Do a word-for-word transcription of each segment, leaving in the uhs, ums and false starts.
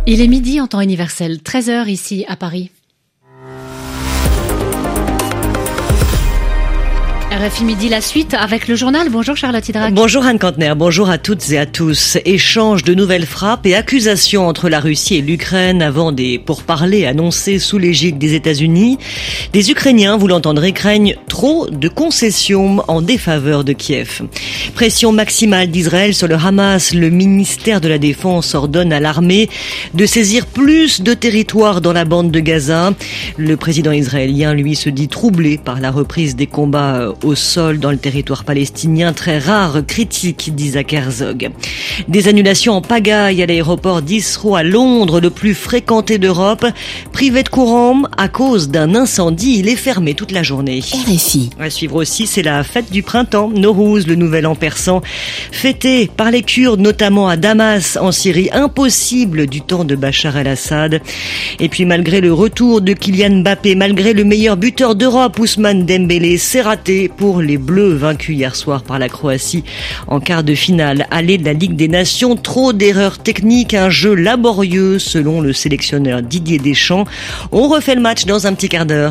Il est midi en temps universel, treize heures ici à Paris. R F I Midi, la suite avec le journal. Bonjour Charlotte Hydrac. Bonjour Anne Kantner, bonjour à toutes et à tous. Échange de nouvelles frappes et accusations entre la Russie et l'Ukraine avant des pourparlers annoncés sous l'égide des États-Unis. Des Ukrainiens, vous l'entendrez, craignent trop de concessions en défaveur de Kiev. Pression maximale d'Israël sur le Hamas. Le ministère de la Défense ordonne à l'armée de saisir plus de territoires dans la bande de Gaza. Le président israélien, lui, se dit troublé par la reprise des combats au sol dans le territoire palestinien, très rare, critique d'Isaac Herzog. Des annulations en pagaille à l'aéroport d'Heathrow à Londres, le plus fréquenté d'Europe. Privé de courant à cause d'un incendie, il est fermé toute la journée. R F I. À suivre aussi, c'est la fête du printemps, Nowruz, le nouvel an persan, fêté par les Kurdes, notamment à Damas, en Syrie, impossible du temps de Bachar el-Assad. Et puis malgré le retour de Kylian Mbappé, malgré le meilleur buteur d'Europe, Ousmane Dembélé, c'est raté pour les Bleus vaincus hier soir par la Croatie en quart de finale aller de la Ligue des Nations. Trop d'erreurs techniques, un jeu laborieux selon le sélectionneur Didier Deschamps. On refait le match dans un petit quart d'heure.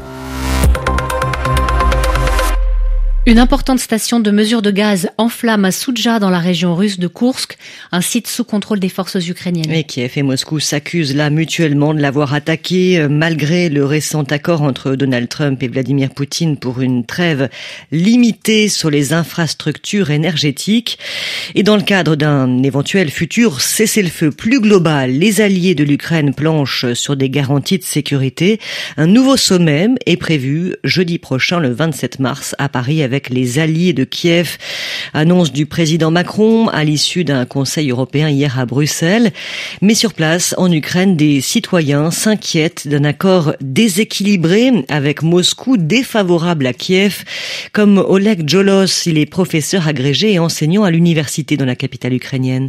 Une importante station de mesure de gaz en flammes à Soudja dans la région russe de Koursk, un site sous contrôle des forces ukrainiennes. Et Kiev et Moscou s'accusent là mutuellement de l'avoir attaqué malgré le récent accord entre Donald Trump et Vladimir Poutine pour une trêve limitée sur les infrastructures énergétiques. Et dans le cadre d'un éventuel futur cessez-le-feu plus global, les alliés de l'Ukraine planchent sur des garanties de sécurité. Un nouveau sommet est prévu jeudi prochain, le vingt-sept mars, à Paris avec avec les alliés de Kiev. Annonce du président Macron à l'issue d'un conseil européen hier à Bruxelles. Mais sur place, en Ukraine, des citoyens s'inquiètent d'un accord déséquilibré avec Moscou défavorable à Kiev. Comme Oleg Jolos, il est professeur agrégé et enseignant à l'université dans la capitale ukrainienne.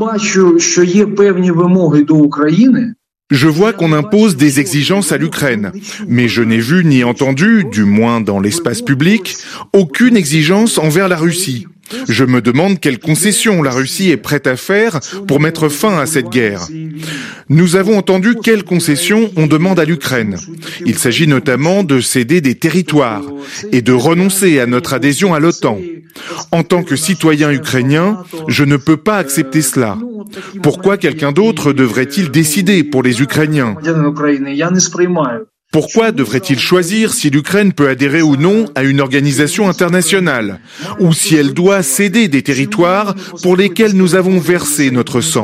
Je vois qu'on impose des exigences à l'Ukraine, mais je n'ai vu ni entendu, du moins dans l'espace public, aucune exigence envers la Russie. Je me demande quelles concessions la Russie est prête à faire pour mettre fin à cette guerre. Nous avons entendu quelles concessions on demande à l'Ukraine. Il s'agit notamment de céder des territoires et de renoncer à notre adhésion à l'OTAN. En tant que citoyen ukrainien, je ne peux pas accepter cela. Pourquoi quelqu'un d'autre devrait-il décider pour les Ukrainiens ? Pourquoi devrait-il choisir si l'Ukraine peut adhérer ou non à une organisation internationale, ou si elle doit céder des territoires pour lesquels nous avons versé notre sang ?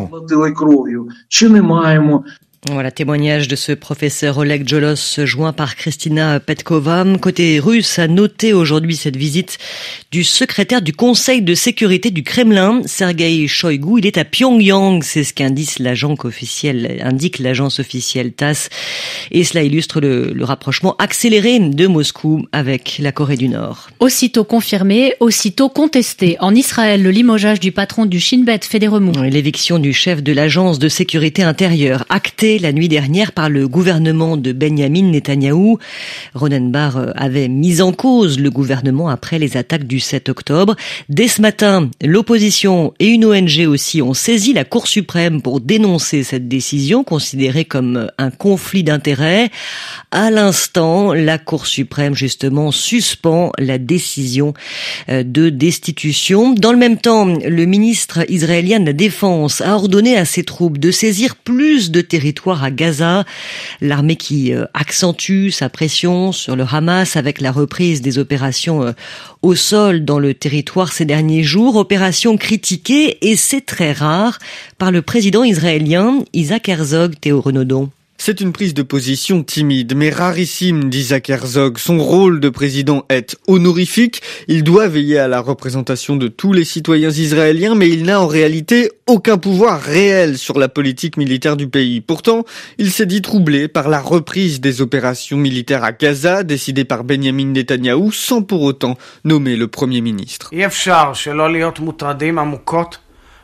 Voilà, témoignage de ce professeur Oleg Jolos, joint par Kristina Petkova. Côté russe, a noté aujourd'hui cette visite du secrétaire du Conseil de sécurité du Kremlin, Sergueï Shoïgu. Il est à Pyongyang, c'est ce qu'indique l'agence officielle, indique l'agence officielle TASS. Et cela illustre le, le rapprochement accéléré de Moscou avec la Corée du Nord. Aussitôt confirmé, aussitôt contesté. En Israël, le limogeage du patron du Shin Bet fait des remous. L'éviction du chef de l'agence de sécurité intérieure, actée la nuit dernière par le gouvernement de Benyamin Netanyahou. Ronen Bar avait mis en cause le gouvernement après les attaques du sept octobre. Dès ce matin, l'opposition et une O N G aussi ont saisi la Cour suprême pour dénoncer cette décision considérée comme un conflit d'intérêts. À l'instant, la Cour suprême justement suspend la décision de destitution. Dans le même temps, le ministre israélien de la Défense a ordonné à ses troupes de saisir plus de territoires à Gaza, l'armée qui accentue sa pression sur le Hamas avec la reprise des opérations au sol dans le territoire ces derniers jours, opération critiquée, et c'est très rare, par le président israélien Isaac Herzog. Théo Renaudon. C'est une prise de position timide, mais rarissime d'Isaac Herzog. Son rôle de président est honorifique. Il doit veiller à la représentation de tous les citoyens israéliens, mais il n'a en réalité aucun pouvoir réel sur la politique militaire du pays. Pourtant, il s'est dit troublé par la reprise des opérations militaires à Gaza, décidée par Benyamin Netanyahou, sans pour autant nommer le Premier ministre.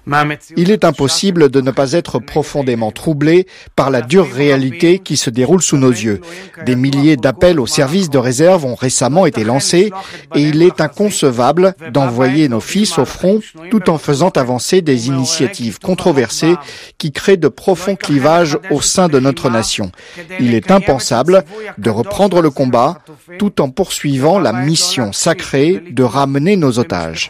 Il est impossible de ne pas être profondément troublé par la dure réalité qui se déroule sous nos yeux. Des milliers d'appels aux services de réserve ont récemment été lancés et il est inconcevable d'envoyer nos fils au front tout en faisant avancer des initiatives controversées qui créent de profonds clivages au sein de notre nation. Il est impensable de reprendre le combat tout en poursuivant la mission sacrée de ramener nos otages.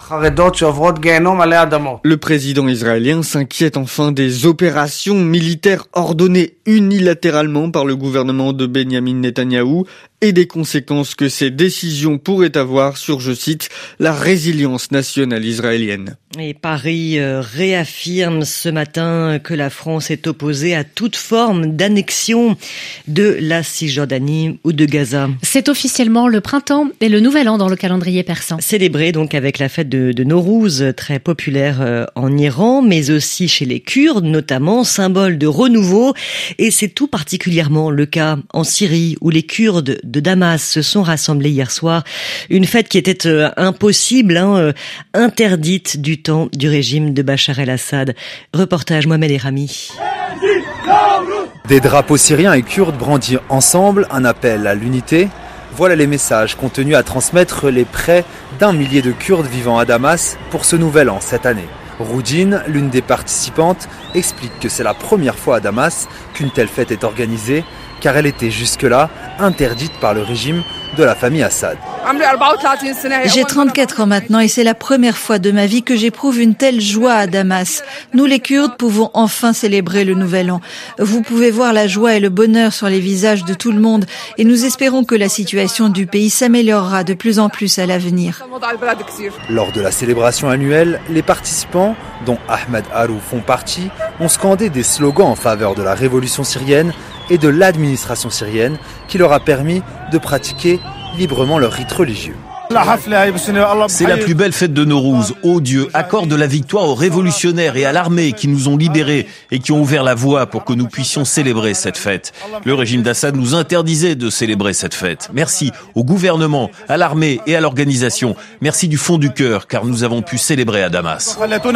Le président israélien s'inquiète enfin des opérations militaires ordonnées unilatéralement par le gouvernement de Benyamin Netanyahou et des conséquences que ces décisions pourraient avoir sur, je cite, la résilience nationale israélienne. Et Paris euh, réaffirme ce matin que la France est opposée à toute forme d'annexion de la Cisjordanie ou de Gaza. C'est officiellement le printemps et le nouvel an dans le calendrier persan. Célébré donc avec la fête de, de Nowrouz, très populaire euh, en Iran, mais aussi chez les Kurdes, notamment, symbole de renouveau. Et c'est tout particulièrement le cas en Syrie, où les Kurdes de Damas se sont rassemblés hier soir. Une fête qui était euh, impossible, hein, euh, interdite du temps du régime de Bachar el-Assad. Reportage Mohamed Erami. Des drapeaux syriens et kurdes brandis ensemble, un appel à l'unité. Voilà les messages contenus à transmettre les près d'un millier de Kurdes vivant à Damas pour ce nouvel an cette année. Roudine, l'une des participantes, explique que c'est la première fois à Damas qu'une telle fête est organisée, car elle était jusque-là interdite par le régime de la famille Assad. J'ai trente-quatre ans maintenant et c'est la première fois de ma vie que j'éprouve une telle joie à Damas. Nous les Kurdes pouvons enfin célébrer le nouvel an. Vous pouvez voir la joie et le bonheur sur les visages de tout le monde et nous espérons que la situation du pays s'améliorera de plus en plus à l'avenir. Lors de la célébration annuelle, les participants, dont Ahmed Harou font partie, ont scandé des slogans en faveur de la révolution syrienne et de l'administration syrienne qui leur a permis de pratiquer librement leur rite religieux. C'est la plus belle fête de Nowrouz. Ô Dieu, accorde la victoire aux révolutionnaires et à l'armée qui nous ont libérés et qui ont ouvert la voie pour que nous puissions célébrer cette fête. Le régime d'Assad nous interdisait de célébrer cette fête. Merci au gouvernement, à l'armée et à l'organisation. Merci du fond du cœur car nous avons pu célébrer à Damas.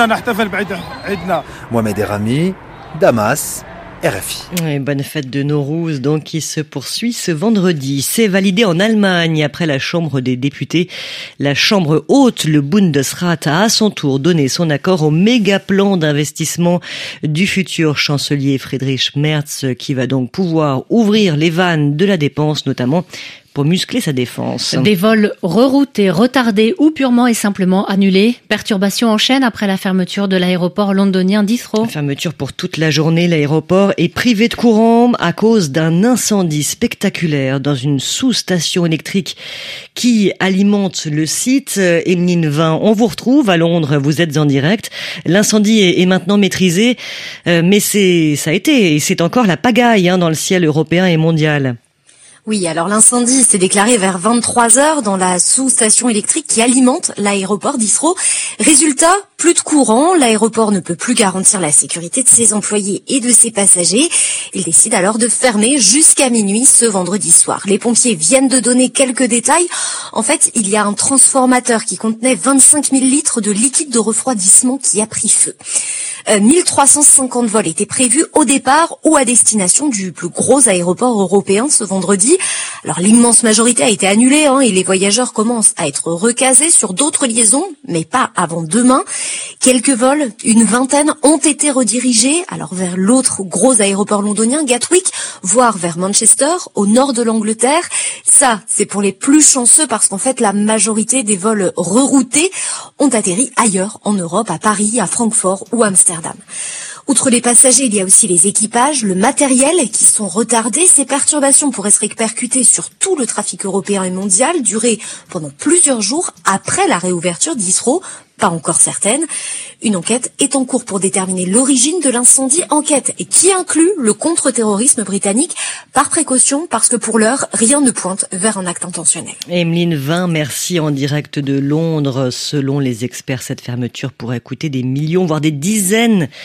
Mohamed Erami, Damas, R F I. Et bonne fête de Nowrouz donc qui se poursuit ce vendredi. C'est validé en Allemagne après la Chambre des députés. La Chambre haute, le Bundesrat, a à son tour donné son accord au méga plan d'investissement du futur chancelier Friedrich Merz qui va donc pouvoir ouvrir les vannes de la dépense notamment pour muscler sa défense. Des vols reroutés, retardés ou purement et simplement annulés. Perturbations en chaîne après la fermeture de l'aéroport londonien d'Heathrow. Fermeture pour toute la journée. L'aéroport est privé de courant à cause d'un incendie spectaculaire dans une sous-station électrique qui alimente le site. Emeline Vin, on vous retrouve à Londres. Vous êtes en direct. L'incendie est, est maintenant maîtrisé, mais c'est, ça a été et c'est encore la pagaille hein, dans le ciel européen et mondial. Oui, alors l'incendie s'est déclaré vers vingt-trois heures dans la sous-station électrique qui alimente l'aéroport d'Heathrow. Résultat, plus de courant, l'aéroport ne peut plus garantir la sécurité de ses employés et de ses passagers. Il décide alors de fermer jusqu'à minuit ce vendredi soir. Les pompiers viennent de donner quelques détails. En fait, il y a un transformateur qui contenait vingt-cinq mille litres de liquide de refroidissement qui a pris feu. Euh, mille trois cent cinquante vols étaient prévus au départ ou à destination du plus gros aéroport européen ce vendredi. Alors l'immense majorité a été annulée hein, et les voyageurs commencent à être recasés sur d'autres liaisons, mais pas avant demain. Quelques vols, une vingtaine, ont été redirigés alors vers l'autre gros aéroport londonien, Gatwick, voire vers Manchester, au nord de l'Angleterre. Ça, c'est pour les plus chanceux parce qu'en fait, la majorité des vols reroutés ont atterri ailleurs en Europe, à Paris, à Francfort ou à Amsterdam. Outre les passagers, il y a aussi les équipages, le matériel qui sont retardés. Ces perturbations pourraient se répercuter sur tout le trafic européen et mondial, durer pendant plusieurs jours après la réouverture d'Heathrow. Pas encore certaine. Une enquête est en cours pour déterminer l'origine de l'incendie. Enquête et qui inclut le contre-terrorisme britannique par précaution parce que pour l'heure, rien ne pointe vers un acte intentionnel. Emeline Vin, merci en direct de Londres. Selon les experts, cette fermeture pourrait coûter des millions, voire des dizaines de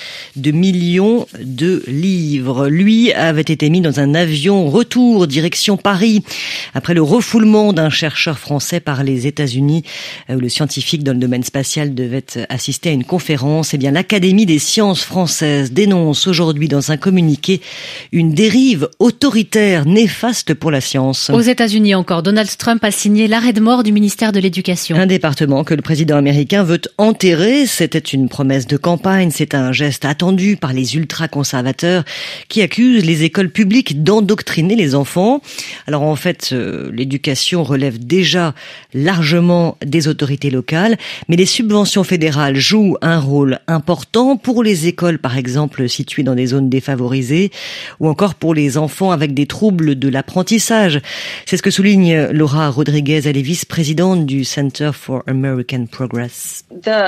de millions de livres. Lui avait été mis dans un avion retour direction Paris après le refoulement d'un chercheur français par les États-Unis où le scientifique dans le domaine spatial devait assister à une conférence. Eh bien, l'Académie des sciences françaises dénonce aujourd'hui dans un communiqué une dérive autoritaire néfaste pour la science. Aux États-Unis encore, Donald Trump a signé l'arrêt de mort du ministère de l'Éducation. Un département que le président américain veut enterrer. C'était une promesse de campagne. C'est un geste attendu par les ultra-conservateurs qui accusent les écoles publiques d'endoctriner les enfants. Alors en fait, euh, l'éducation relève déjà largement des autorités locales, mais les subventions fédérales jouent un rôle important pour les écoles, par exemple, situées dans des zones défavorisées, ou encore pour les enfants avec des troubles de l'apprentissage. C'est ce que souligne Laura Rodriguez, elle est vice-présidente du Center for American Progress.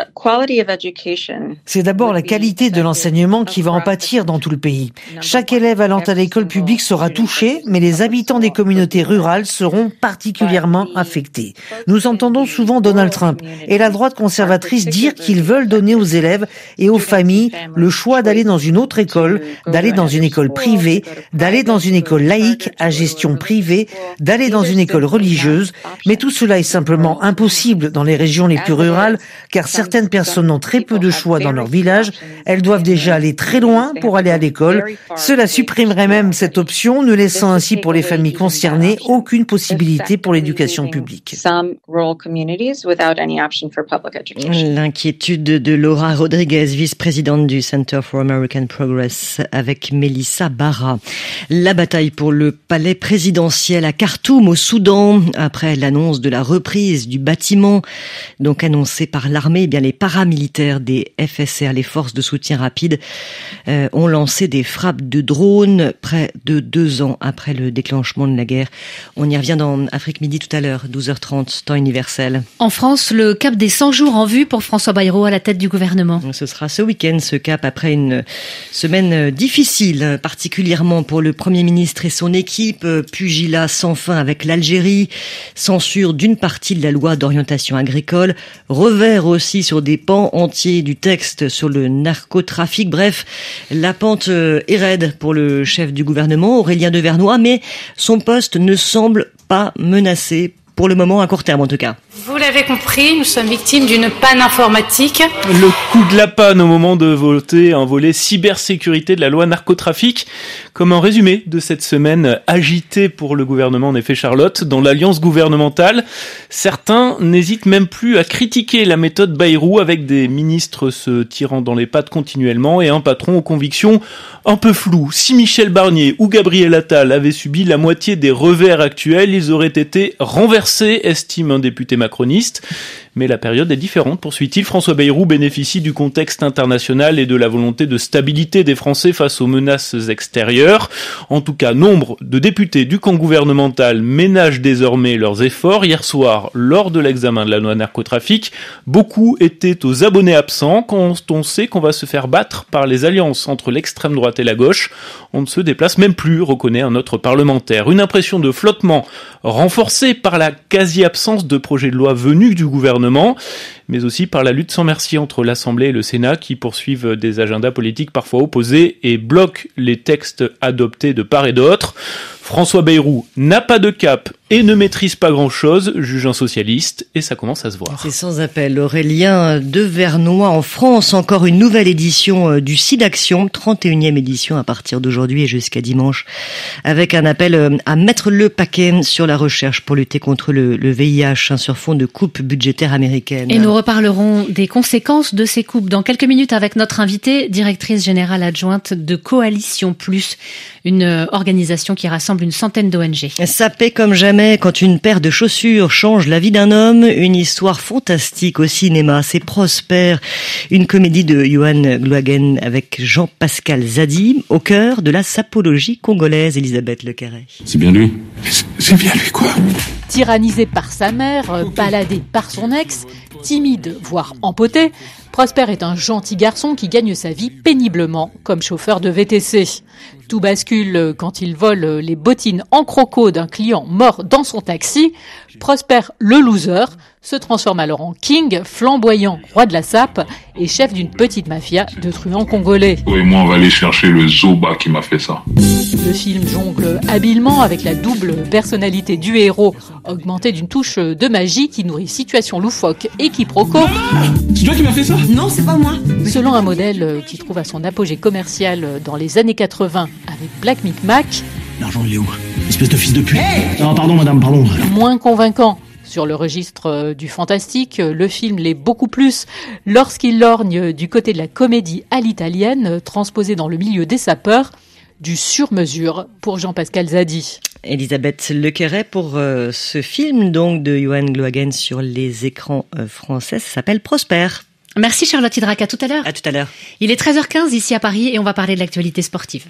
C'est d'abord la qualité de l'enseignement qui va en pâtir dans tout le pays. Chaque élève allant à l'école publique sera touché, mais les habitants des communautés rurales seront particulièrement affectés. Nous entendons souvent Donald Trump et la droite conservatrice dire qu'ils veulent donner aux élèves et aux familles le choix d'aller dans une autre école, d'aller dans une école privée, d'aller dans une école laïque à gestion privée, d'aller dans une école religieuse. Mais tout cela est simplement impossible dans les régions les plus rurales, car certaines personnes ont très peu de choix dans leur village. Elles doivent déjà aller très loin pour aller à l'école. Cela supprimerait même cette option, ne laissant ainsi pour les familles concernées aucune possibilité pour l'éducation publique. L'inquiétude de Laura Rodriguez, vice-présidente du Center for American Progress, avec Mélissa Barra. La bataille pour le palais présidentiel à Khartoum, au Soudan, après l'annonce de la reprise du bâtiment, donc annoncée par l'armée, eh bien les paramilitaires des F S R, les forces de soutien rapide, euh, ont lancé des frappes de drones près de deux ans après le déclenchement de la guerre. On y revient dans Afrique Midi tout à l'heure, douze heures trente, temps universel. En France, le cap des cent jours en vue pour François Bayrou à la tête du gouvernement. Ce sera ce week-end, ce cap, après une semaine difficile, particulièrement pour le Premier ministre et son équipe. Pugilat sans fin avec l'Algérie, censure d'une partie de la loi d'orientation agricole, revers aussi sur des pans entiers du texte sur le narcotrafic. Bref, la pente est raide pour le chef du gouvernement, Aurélien Devernois, mais son poste ne semble pas menacé. Pour le moment, à court terme en tout cas. Vous l'avez compris, nous sommes victimes d'une panne informatique. Le coup de la panne au moment de voter un volet cybersécurité de la loi narcotrafic. Comme un résumé de cette semaine agitée pour le gouvernement, en effet Charlotte, dans l'alliance gouvernementale, certains n'hésitent même plus à critiquer la méthode Bayrou avec des ministres se tirant dans les pattes continuellement et un patron aux convictions un peu floues. Si Michel Barnier ou Gabriel Attal avaient subi la moitié des revers actuels, ils auraient été renversés, estime un député macroniste. Mais la période est différente, poursuit-il. François Bayrou bénéficie du contexte international et de la volonté de stabilité des Français face aux menaces extérieures. En tout cas, nombre de députés du camp gouvernemental ménagent désormais leurs efforts. Hier soir, lors de l'examen de la loi narcotrafic, beaucoup étaient aux abonnés absents quand on sait qu'on va se faire battre par les alliances entre l'extrême droite et la gauche. On ne se déplace même plus, reconnaît un autre parlementaire. Une impression de flottement renforcée par la quasi-absence de projet de loi venus du gouvernement, mais aussi par la lutte sans merci entre l'Assemblée et le Sénat qui poursuivent des agendas politiques parfois opposés et bloquent les textes adoptés de part et d'autre. François Bayrou n'a pas de cap et ne maîtrise pas grand-chose, juge un socialiste, et ça commence à se voir. C'est sans appel. Aurélien Devernois en France, encore une nouvelle édition du SIDAction, trente et unième édition à partir d'aujourd'hui et jusqu'à dimanche, avec un appel à mettre le paquet sur la recherche pour lutter contre le, le V I H, hein, sur fond de coupe budgétaire américaine. Et nous reparlerons des conséquences de ces coupes dans quelques minutes avec notre invitée, directrice générale adjointe de Coalition Plus, une organisation qui rassemble une centaine d'O N G. Sapé comme jamais quand une paire de chaussures change la vie d'un homme, une histoire fantastique au cinéma, c'est Prosper, une comédie de Johan Gloagen avec Jean-Pascal Zadi, au cœur de la sapologie congolaise. Elisabeth Le Carré. C'est bien lui. C'est bien lui quoi. Tyrannisé par sa mère, baladé par son ex, timide voire empoté, Prosper est un gentil garçon qui gagne sa vie péniblement comme chauffeur de V T C. Tout bascule quand il vole les bottines en croco d'un client mort dans son taxi. Prosper, le loser, se transforme alors en king, flamboyant, roi de la sape et chef d'une petite mafia de truands congolais. Et moi, on va aller chercher le Zoba qui m'a fait ça. Le film jongle habilement avec la double personnalité du héros, augmentée d'une touche de magie qui nourrit situations loufoques et quiproquos. C'est toi qui m'as fait ça ? Non, c'est pas moi. Selon un modèle qui trouve à son apogée commercial dans les années quatre-vingts avec Black Micmac. L'argent, il est où ? Espèce de fils de pute. Hey non, pardon, madame, pardon. Moins convaincant. Sur le registre du fantastique, le film l'est beaucoup plus lorsqu'il lorgne du côté de la comédie à l'italienne, transposée dans le milieu des sapeurs, du sur-mesure pour Jean-Pascal Zadi. Elisabeth Lequeret pour euh, ce film donc de Johan Glohagen sur les écrans euh, français, ça s'appelle Prosper. Merci Charlotte Hydrac, à tout à l'heure. À tout à l'heure. Il est treize heures quinze ici à Paris et on va parler de l'actualité sportive.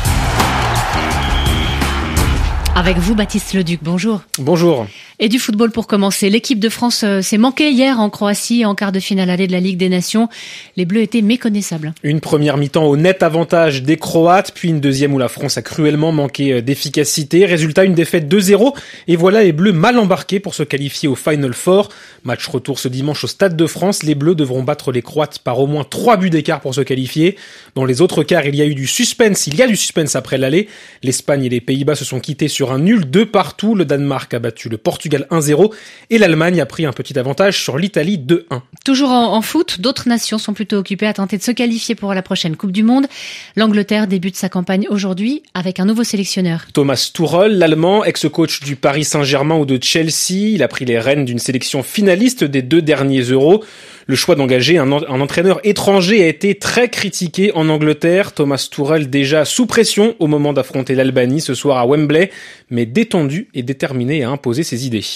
Avec vous, Baptiste Leduc, bonjour. Bonjour. Et du football pour commencer. L'équipe de France euh, s'est manquée hier en Croatie en quart de finale aller de la Ligue des Nations. Les Bleus étaient méconnaissables. Une première mi-temps au net avantage des Croates, puis une deuxième où la France a cruellement manqué d'efficacité. Résultat, une défaite deux zéro. Et voilà les Bleus mal embarqués pour se qualifier au Final Four. Match retour ce dimanche au Stade de France. Les Bleus devront battre les Croates par au moins trois buts d'écart pour se qualifier. Dans les autres quarts, il y a eu du suspense. Il y a du suspense après l'aller. L'Espagne et les Pays-Bas se sont quittés sur un nul de partout. Le Danemark a battu le Portugal un zéro et l'Allemagne a pris un petit avantage sur l'Italie deux un. Toujours en, en foot, d'autres nations sont plutôt occupées à tenter de se qualifier pour la prochaine Coupe du Monde. L'Angleterre débute sa campagne aujourd'hui avec un nouveau sélectionneur. Thomas Tuchel, l'Allemand, ex-coach du Paris Saint-Germain ou de Chelsea, il a pris les rênes d'une sélection finaliste des deux derniers Euros. Le choix d'engager un, un entraîneur étranger a été très critiqué en Angleterre. Thomas Tuchel déjà sous pression au moment d'affronter l'Albanie ce soir à Wembley, mais détendu et déterminé à imposer ses idées.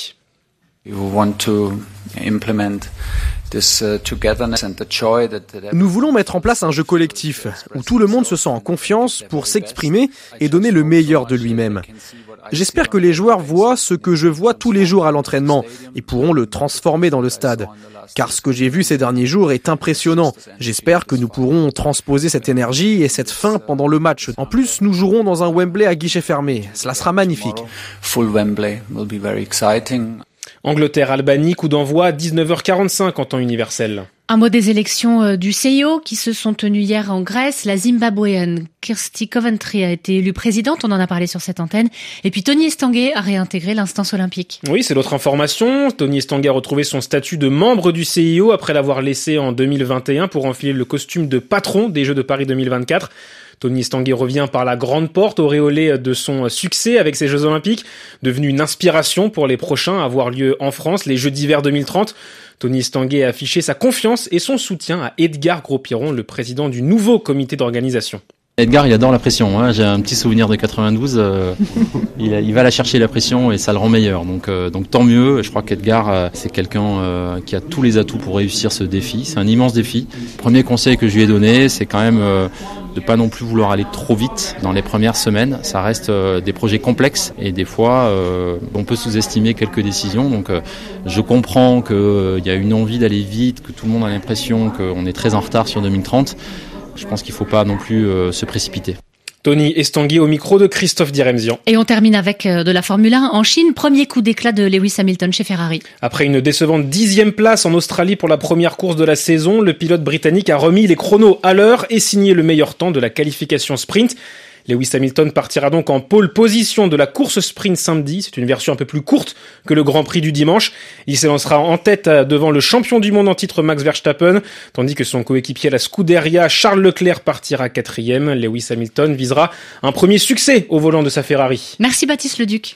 Nous voulons mettre en place un jeu collectif où tout le monde se sent en confiance pour s'exprimer et donner le meilleur de lui-même. J'espère que les joueurs voient ce que je vois tous les jours à l'entraînement et pourront le transformer dans le stade. Car ce que j'ai vu ces derniers jours est impressionnant. J'espère que nous pourrons transposer cette énergie et cette faim pendant le match. En plus, nous jouerons dans un Wembley à guichet fermé. Cela sera magnifique. Full Wembley will be very exciting. Angleterre-Albanie, coup d'envoi dix-neuf heures quarante-cinq en temps universel. Un mot des élections du C I O qui se sont tenues hier en Grèce. La Zimbabwéenne Kirsty Coventry a été élue présidente, on en a parlé sur cette antenne. Et puis Tony Estanguet a réintégré l'instance olympique. Oui, c'est l'autre information. Tony Estanguet a retrouvé son statut de membre du C I O après l'avoir laissé en deux mille vingt et un pour enfiler le costume de patron des Jeux de Paris deux mille vingt-quatre. Tony Estanguet revient par la grande porte, auréolé de son succès avec ces Jeux Olympiques, devenu une inspiration pour les prochains à avoir lieu en France, les Jeux d'hiver deux mille trente. Tony Estanguet a affiché sa confiance et son soutien à Edgar Gros-Piron, le président du nouveau comité d'organisation. Edgar, il adore la pression, hein. J'ai un petit souvenir de quatre-vingt-douze, euh, il, il va la chercher la pression et ça le rend meilleur, donc, euh, donc tant mieux. Je crois qu'Edgar, euh, c'est quelqu'un euh, qui a tous les atouts pour réussir ce défi, c'est un immense défi. Premier conseil que je lui ai donné, c'est quand même euh, de pas non plus vouloir aller trop vite dans les premières semaines. Ça reste euh, des projets complexes et des fois euh, on peut sous-estimer quelques décisions, donc euh, je comprends qu'il euh, y a une envie d'aller vite, que tout le monde a l'impression qu'on est très en retard sur deux mille trente. Je pense qu'il ne faut pas non plus euh, se précipiter. Tony Estanguet au micro de Christophe Diremzian. Et on termine avec de la Formule un en Chine. Premier coup d'éclat de Lewis Hamilton chez Ferrari. Après une décevante dixième place en Australie pour la première course de la saison, le pilote britannique a remis les chronos à l'heure et signé le meilleur temps de la qualification sprint. Lewis Hamilton partira donc en pole position de la course sprint samedi. C'est une version un peu plus courte que le Grand Prix du dimanche. Il s'élancera en tête devant le champion du monde en titre Max Verstappen, tandis que son coéquipier à la Scuderia Charles Leclerc partira quatrième. Lewis Hamilton visera un premier succès au volant de sa Ferrari. Merci Baptiste Leduc.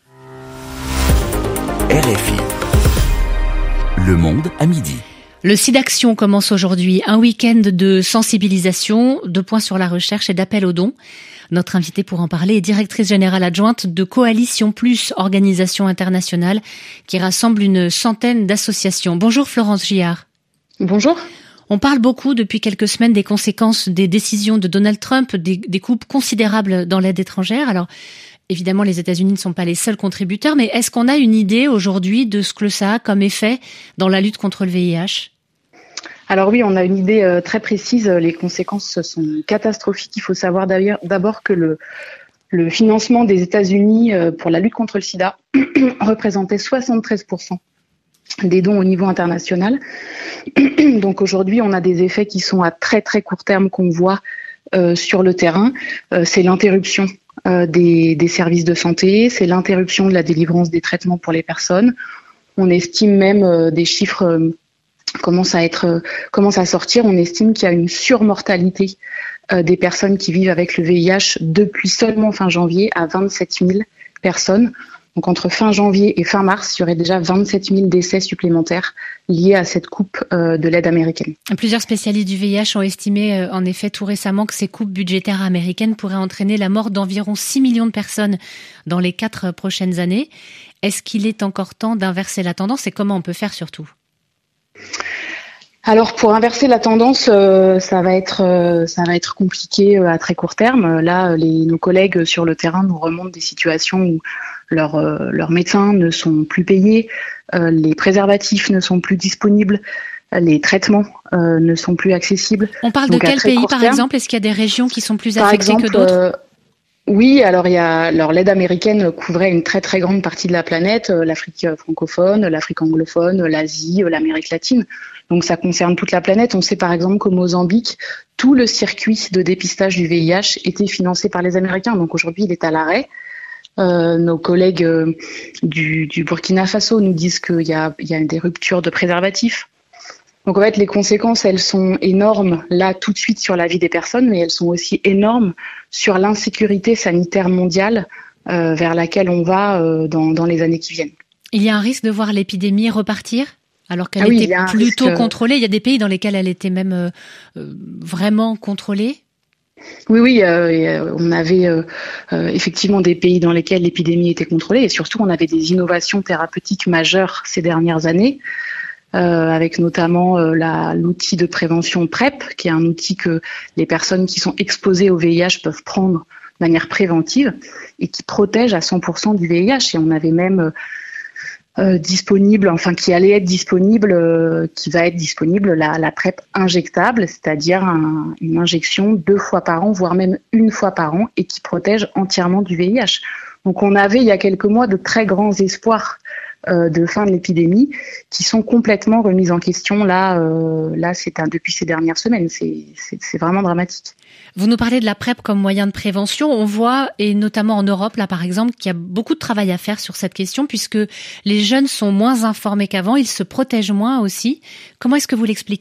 R F I. Le Monde à midi. Le SIDAction commence aujourd'hui un week-end de sensibilisation, de points sur la recherche et d'appel aux dons. Notre invitée pour en parler est directrice générale adjointe de Coalition Plus, organisation internationale qui rassemble une centaine d'associations. Bonjour Florence Gillard. Bonjour. On parle beaucoup depuis quelques semaines des conséquences des décisions de Donald Trump, des, des coupes considérables dans l'aide étrangère. Alors, évidemment, les États-Unis ne sont pas les seuls contributeurs, mais est-ce qu'on a une idée aujourd'hui de ce que ça a comme effet dans la lutte contre le V I H ? Alors oui, on a une idée euh, très précise. Les conséquences sont catastrophiques. Il faut savoir d'ailleurs d'abord que le Le financement des États-Unis pour la lutte contre le sida représentait soixante-treize pour cent des dons au niveau international. Donc aujourd'hui, on a des effets qui sont à très très court terme qu'on voit euh, sur le terrain. Euh, c'est l'interruption euh, des, des services de santé, c'est l'interruption de la délivrance des traitements pour les personnes. On estime même euh, des chiffres euh, commencent à être euh, commencent à sortir. On estime qu'il y a une surmortalité euh, des personnes qui vivent avec le V I H depuis seulement fin janvier à vingt-sept mille personnes. Donc entre fin janvier et fin mars, il y aurait déjà vingt-sept mille décès supplémentaires liés à cette coupe euh, de l'aide américaine. Plusieurs spécialistes du V I H ont estimé euh, en effet tout récemment que ces coupes budgétaires américaines pourraient entraîner la mort d'environ six millions de personnes dans les quatre prochaines années. Est-ce qu'il est encore temps d'inverser la tendance et comment on peut faire surtout ? Alors pour inverser la tendance, euh, ça va être euh, ça va être compliqué euh, à très court terme. Là, les, nos collègues sur le terrain nous remontent des situations où leurs euh, leurs médecins ne sont plus payés, euh, les préservatifs ne sont plus disponibles, les traitements euh, ne sont plus accessibles. On parle Donc, de quel pays par terme, exemple ? Est-ce qu'il y a des régions qui sont plus par affectées exemple, que d'autres ? euh, Oui, alors il y a alors l'aide américaine couvrait une très très grande partie de la planète, euh, l'Afrique francophone, l'Afrique anglophone, l'Asie, euh, l'Amérique latine. Donc ça concerne toute la planète. On sait par exemple qu'au Mozambique, tout le circuit de dépistage du V I H était financé par les Américains. Donc aujourd'hui, il est à l'arrêt. Euh, nos collègues euh, du, du Burkina Faso nous disent qu'il y a, il y a des ruptures de préservatifs. Donc en fait, les conséquences, elles sont énormes là tout de suite sur la vie des personnes, mais elles sont aussi énormes sur l'insécurité sanitaire mondiale euh, vers laquelle on va euh, dans, dans les années qui viennent. Il y a un risque de voir l'épidémie repartir alors qu'elle ah oui, était plutôt risque... contrôlée. Il y a des pays dans lesquels elle était même euh, euh, vraiment contrôlée. Oui, oui, euh, on avait euh, euh, effectivement des pays dans lesquels l'épidémie était contrôlée et surtout on avait des innovations thérapeutiques majeures ces dernières années. Euh, avec notamment euh, la, l'outil de prévention PrEP, qui est un outil que les personnes qui sont exposées au V I H peuvent prendre de manière préventive et qui protège à cent pour cent du V I H. Et on avait même euh, disponible, enfin qui allait être disponible, euh, qui va être disponible la, la PrEP injectable, c'est-à-dire un, une injection deux fois par an, voire même une fois par an, et qui protège entièrement du V I H. Donc on avait il y a quelques mois de très grands espoirs Euh, de fin de l'épidémie qui sont complètement remises en question là, euh, là c'est un, depuis ces dernières semaines. C'est, c'est, c'est vraiment dramatique. Vous nous parlez de la PrEP comme moyen de prévention. On voit, et notamment en Europe, là par exemple, qu'il y a beaucoup de travail à faire sur cette question puisque les jeunes sont moins informés qu'avant, ils se protègent moins aussi. Comment est-ce que vous l'expliquez ?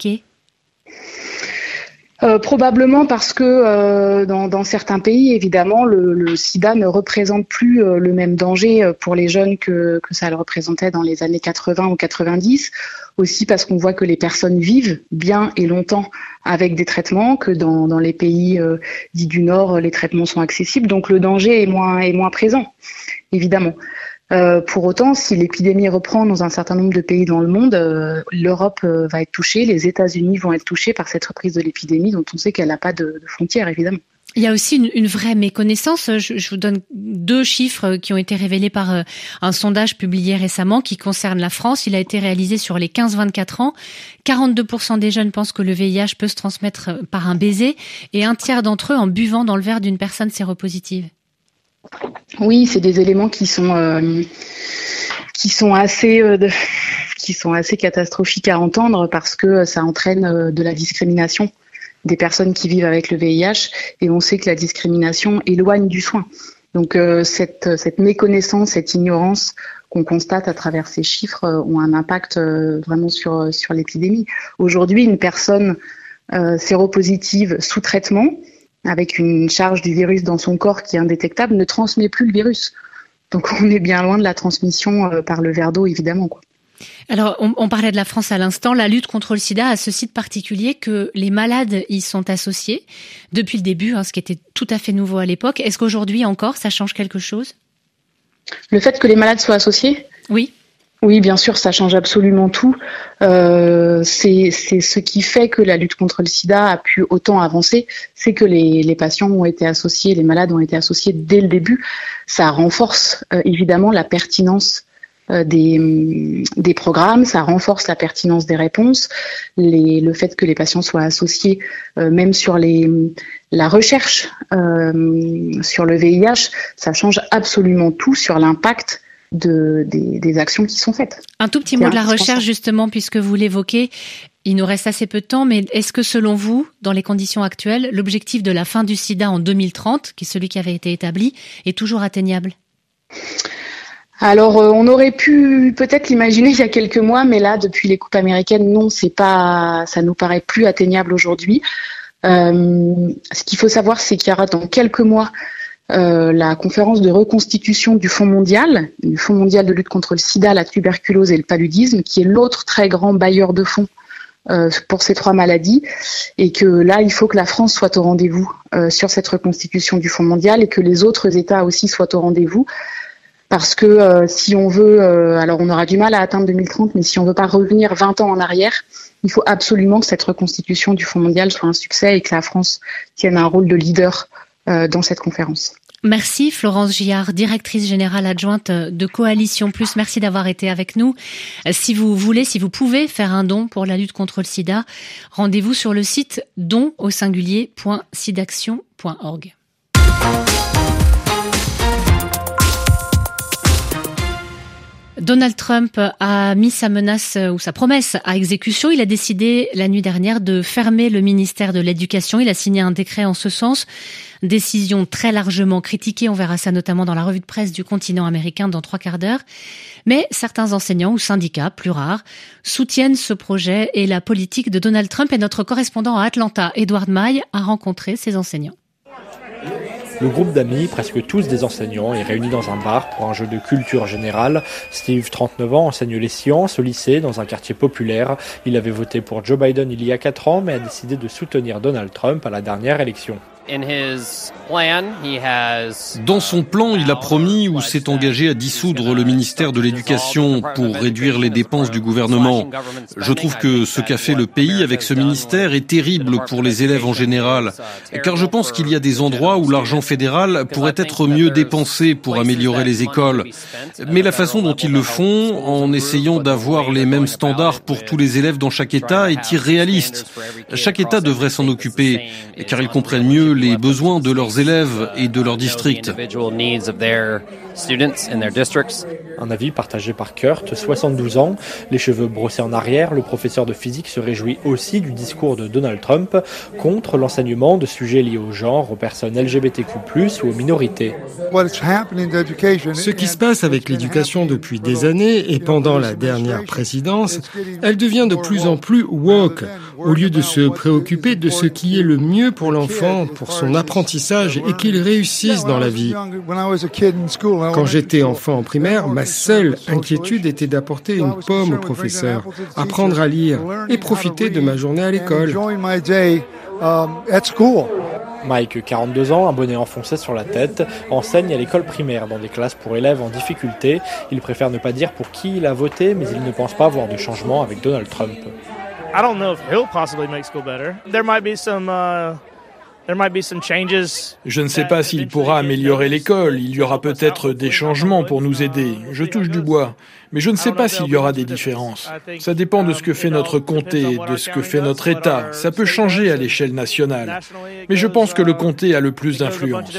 Euh, probablement parce que euh, dans, dans certains pays, évidemment, le, le sida ne représente plus euh, le même danger pour les jeunes que, que ça le représentait dans les années quatre-vingts ou quatre-vingt-dix. Aussi parce qu'on voit que les personnes vivent bien et longtemps avec des traitements, que dans, dans les pays euh, dits du Nord, les traitements sont accessibles. Donc le danger est moins, est moins présent, évidemment. Euh, pour autant, si l'épidémie reprend dans un certain nombre de pays dans le monde, euh, l'Europe euh, va être touchée, les États-Unis vont être touchés par cette reprise de l'épidémie dont on sait qu'elle n'a pas de, de frontières, évidemment. Il y a aussi une, une vraie méconnaissance. Je, je vous donne deux chiffres qui ont été révélés par euh, un sondage publié récemment qui concerne la France. Il a été réalisé sur les quinze vingt-quatre ans. quarante-deux pour cent des jeunes pensent que le V I H peut se transmettre par un baiser et un tiers d'entre eux en buvant dans le verre d'une personne séropositive. Oui, c'est des éléments qui sont euh, qui sont assez euh, de, qui sont assez catastrophiques à entendre parce que ça entraîne euh, de la discrimination des personnes qui vivent avec le V I H et on sait que la discrimination éloigne du soin. Donc euh, cette cette méconnaissance, cette ignorance qu'on constate à travers ces chiffres euh, ont un impact euh, vraiment sur sur l'épidémie. Aujourd'hui, une personne euh, séropositive sous traitement avec une charge du virus dans son corps qui est indétectable, ne transmet plus le virus. Donc on est bien loin de la transmission euh, par le verre d'eau, évidemment, quoi. Alors, on, on parlait de la France à l'instant. La lutte contre le sida a ce site particulier que les malades y sont associés depuis le début, hein, ce qui était tout à fait nouveau à l'époque. Est-ce qu'aujourd'hui encore, ça change quelque chose ? Le fait que les malades soient associés ? Oui. Oui, bien sûr, ça change absolument tout. Euh, c'est, c'est ce qui fait que la lutte contre le sida a pu autant avancer, c'est que les, les patients ont été associés, les malades ont été associés dès le début. Ça renforce euh, évidemment la pertinence euh, des, des programmes, ça renforce la pertinence des réponses, les, le fait que les patients soient associés, euh, même sur les, la recherche euh, sur le V I H, ça change absolument tout sur l'impact de, des, des actions qui sont faites. Un tout petit mot de la recherche, justement, puisque vous l'évoquez. Il nous reste assez peu de temps, mais est-ce que selon vous, dans les conditions actuelles, l'objectif de la fin du sida en deux mille trente, qui est celui qui avait été établi, est toujours atteignable ? Alors, euh, on aurait pu peut-être l'imaginer il y a quelques mois, mais là, depuis les coupes américaines, non, c'est pas, ça nous paraît plus atteignable aujourd'hui. Euh, ce qu'il faut savoir, c'est qu'il y aura dans quelques mois euh, la conférence de reconstitution du Fonds mondial, du Fonds mondial de lutte contre le sida, la tuberculose et le paludisme, qui est l'autre très grand bailleur de fonds Euh, pour ces trois maladies, et que là, il faut que la France soit au rendez-vous euh, sur cette reconstitution du Fonds mondial et que les autres États aussi soient au rendez-vous, parce que euh, si on veut, euh, alors on aura du mal à atteindre deux mille trente, mais si on veut pas revenir vingt ans en arrière, il faut absolument que cette reconstitution du Fonds mondial soit un succès et que la France tienne un rôle de leader euh, dans cette conférence. Merci Florence Gillard, directrice générale adjointe de Coalition Plus. Merci d'avoir été avec nous. Si vous voulez, si vous pouvez faire un don pour la lutte contre le sida, rendez-vous sur le site don au singulier point sidaction point org. Donald Trump a mis sa menace ou sa promesse à exécution. Il a décidé la nuit dernière de fermer le ministère de l'Éducation. Il a signé un décret en ce sens. Décision très largement critiquée. On verra ça notamment dans la revue de presse du continent américain dans trois quarts d'heure. Mais certains enseignants ou syndicats, plus rares, soutiennent ce projet et la politique de Donald Trump. Et notre correspondant à Atlanta, Edward Maille, a rencontré ces enseignants. Le groupe d'amis, presque tous des enseignants, est réuni dans un bar pour un jeu de culture générale. Steve, trente-neuf ans, enseigne les sciences au lycée dans un quartier populaire. Il avait voté pour Joe Biden il y a quatre ans, mais a décidé de soutenir Donald Trump à la dernière élection. Dans son plan, il a promis ou s'est engagé à dissoudre le ministère de l'Éducation pour réduire les dépenses du gouvernement. Je trouve que ce qu'a fait le pays avec ce ministère est terrible pour les élèves en général, car je pense qu'il y a des endroits où l'argent fédéral pourrait être mieux dépensé pour améliorer les écoles. Mais la façon dont ils le font, en essayant d'avoir les mêmes standards pour tous les élèves dans chaque État, est irréaliste. Chaque État devrait s'en occuper, car ils comprennent mieux les besoins de leurs élèves et de leur district. Un avis partagé par Kurt, soixante-douze ans, les cheveux brossés en arrière, le professeur de physique se réjouit aussi du discours de Donald Trump contre l'enseignement de sujets liés au genre, aux personnes L G B T Q plus, ou aux minorités. Ce qui se passe avec l'éducation depuis des années et pendant la dernière présidence, elle devient de plus en plus woke, au lieu de se préoccuper de ce qui est le mieux pour l'enfant, pour son apprentissage et qu'il réussisse dans la vie. Quand j'étais enfant en primaire, ma seule inquiétude était d'apporter une pomme au professeur, apprendre à lire et profiter de ma journée à l'école. Mike, quarante-deux ans, un bonnet enfoncé sur la tête, enseigne à l'école primaire dans des classes pour élèves en difficulté. Il préfère ne pas dire pour qui il a voté, mais il ne pense pas voir de changement avec Donald Trump. I don't know if he'll possibly make school better. There might be some uh... Je ne sais pas s'il pourra améliorer l'école. Il y aura peut-être des changements pour nous aider. Je touche du bois. Mais je ne sais pas s'il y aura des différences. Ça dépend de ce que fait notre comté, de ce que fait notre État. Ça peut changer à l'échelle nationale. Mais je pense que le comté a le plus d'influence.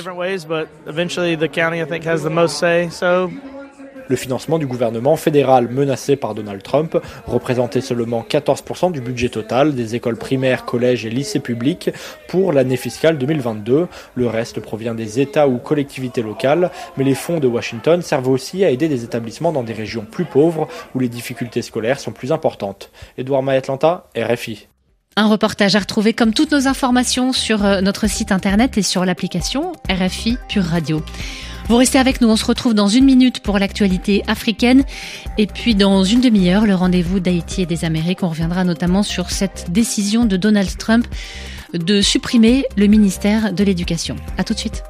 Le financement du gouvernement fédéral menacé par Donald Trump représentait seulement quatorze pour cent du budget total des écoles primaires, collèges et lycées publics pour l'année fiscale deux mille vingt-deux. Le reste provient des États ou collectivités locales, mais les fonds de Washington servent aussi à aider des établissements dans des régions plus pauvres où les difficultés scolaires sont plus importantes. Edouard Maille, Atlanta, R F I. Un reportage à retrouver comme toutes nos informations sur notre site internet et sur l'application R F I Pure Radio. Vous restez avec nous, on se retrouve dans une minute pour l'actualité africaine et puis dans une demi-heure, le rendez-vous d'Haïti et des Amériques. On reviendra notamment sur cette décision de Donald Trump de supprimer le ministère de l'Éducation. À tout de suite.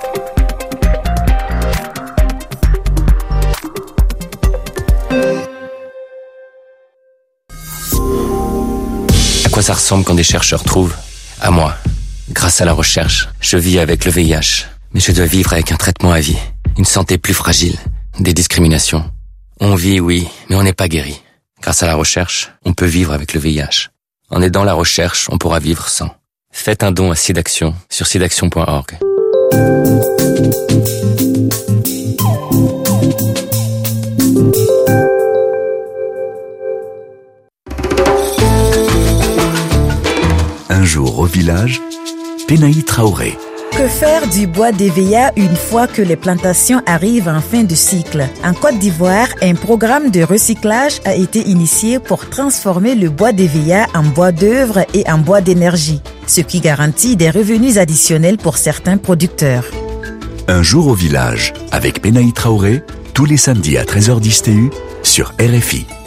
À quoi ça ressemble quand des chercheurs trouvent ? À moi. Grâce à la recherche, je vis avec le V I H. Mais je dois vivre avec un traitement à vie, une santé plus fragile, des discriminations. On vit, oui, mais on n'est pas guéri. Grâce à la recherche, on peut vivre avec le V I H. En aidant la recherche, on pourra vivre sans. Faites un don à SIDAction sur sidaction point org. Un jour au village, Penaï Traoré. Que faire du bois d'Éveilla une fois que les plantations arrivent en fin de cycle? En Côte d'Ivoire, un programme de recyclage a été initié pour transformer le bois d'Éveilla en bois d'œuvre et en bois d'énergie, ce qui garantit des revenus additionnels pour certains producteurs. Un jour au village, avec Penaï Traoré, tous les samedis à treize heures dix T U sur R F I.